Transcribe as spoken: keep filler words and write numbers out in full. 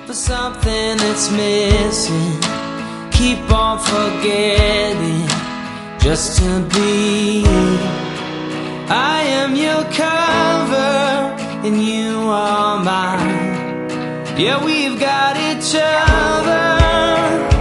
for something that's missing. Keep on forgetting just to be you. I am your cover and you are mine. Yeah, we've got each other.